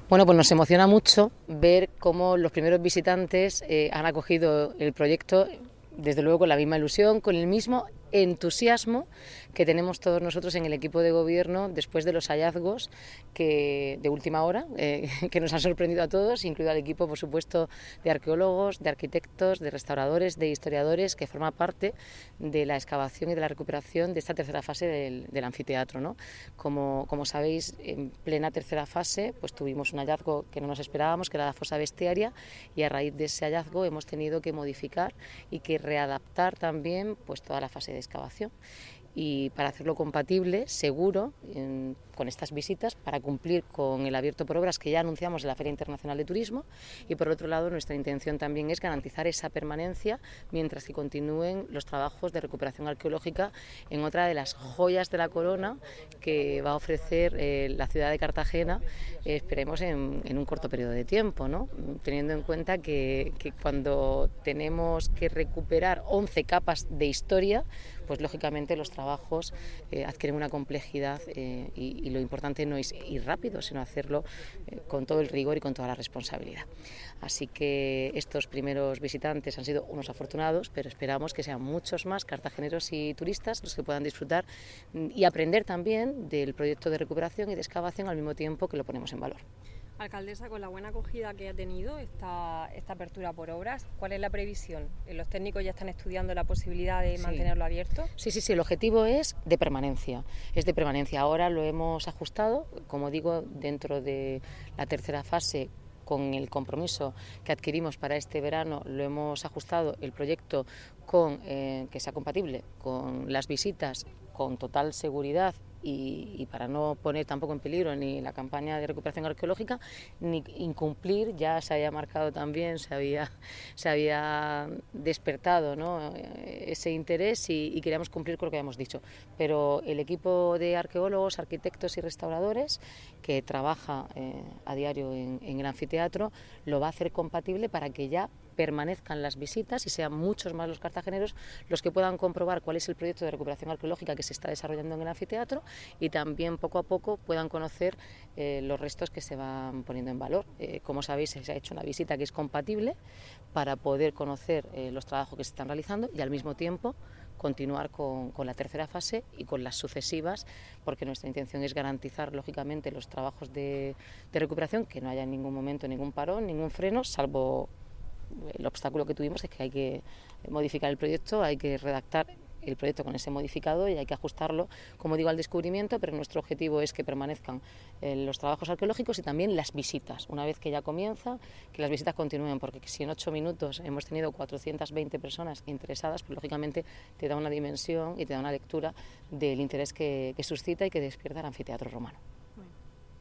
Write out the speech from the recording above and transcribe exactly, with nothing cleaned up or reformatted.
Bueno, pues nos emociona mucho ver cómo los primeros visitantes eh, han acogido el proyecto, desde luego con la misma ilusión, con el mismo entusiasmo que tenemos todos nosotros en el equipo de gobierno después de los hallazgos que, de última hora eh, que nos han sorprendido a todos, incluido al equipo, por supuesto, de arqueólogos, de arquitectos, de restauradores, de historiadores, que forma parte de la excavación y de la recuperación de esta tercera fase del, del anfiteatro, ¿no? Como, como sabéis, en plena tercera fase pues tuvimos un hallazgo que no nos esperábamos, que era la fosa bestiaria, y a raíz de ese hallazgo hemos tenido que modificar y que readaptar también pues toda la fase de excavación, y para hacerlo compatible, seguro, en, con estas visitas, para cumplir con el abierto por obras que ya anunciamos en la Feria Internacional de Turismo. Y por otro lado, nuestra intención también es garantizar esa permanencia mientras que continúen los trabajos de recuperación arqueológica en otra de las joyas de la corona que va a ofrecer eh, la ciudad de Cartagena, eh, esperemos en, en un corto periodo de tiempo, ¿no? Teniendo en cuenta que, que cuando tenemos que recuperar once capas de historia, pues lógicamente los trabajos eh, adquieren una complejidad eh, y, y lo importante no es ir rápido, sino hacerlo eh, con todo el rigor y con toda la responsabilidad. Así que estos primeros visitantes han sido unos afortunados, pero esperamos que sean muchos más cartageneros y turistas los que puedan disfrutar y aprender también del proyecto de recuperación y de excavación al mismo tiempo que lo ponemos en valor. Alcaldesa, con la buena acogida que ha tenido esta, esta apertura por obras, ¿cuál es la previsión? ¿Los técnicos ya están estudiando la posibilidad de Sí. mantenerlo abierto? Sí, sí, sí, el objetivo es de permanencia, es de permanencia. Ahora lo hemos ajustado, como digo, dentro de la tercera fase, con el compromiso que adquirimos para este verano, lo hemos ajustado el proyecto con eh, que sea compatible con las visitas con total seguridad y, y para no poner tampoco en peligro ni la campaña de recuperación arqueológica ni incumplir. Ya se había marcado también, se había, se había despertado, ¿no?, ese interés y, y queríamos cumplir con lo que habíamos dicho. Pero el equipo de arqueólogos, arquitectos y restauradores que trabaja eh, a diario en, en el anfiteatro lo va a hacer compatible para que ya permanezcan las visitas y sean muchos más los cartageneros los que puedan comprobar cuál es el proyecto de recuperación arqueológica que se está desarrollando en el anfiteatro, y también poco a poco puedan conocer eh, los restos que se van poniendo en valor. Eh, como sabéis, se ha hecho una visita que es compatible para poder conocer eh, los trabajos que se están realizando y al mismo tiempo continuar con, con la tercera fase y con las sucesivas, porque nuestra intención es garantizar lógicamente los trabajos de, de recuperación, que no haya en ningún momento ningún parón, ningún freno, salvo el obstáculo que tuvimos es que hay que modificar el proyecto, hay que redactar el proyecto con ese modificado y hay que ajustarlo, como digo, al descubrimiento, pero nuestro objetivo es que permanezcan eh, los trabajos arqueológicos y también las visitas. Una vez que ya comienza, que las visitas continúen, porque si en ocho minutos hemos tenido cuatrocientas veinte personas interesadas, pues lógicamente te da una dimensión y te da una lectura del interés que, que suscita y que despierta el anfiteatro romano.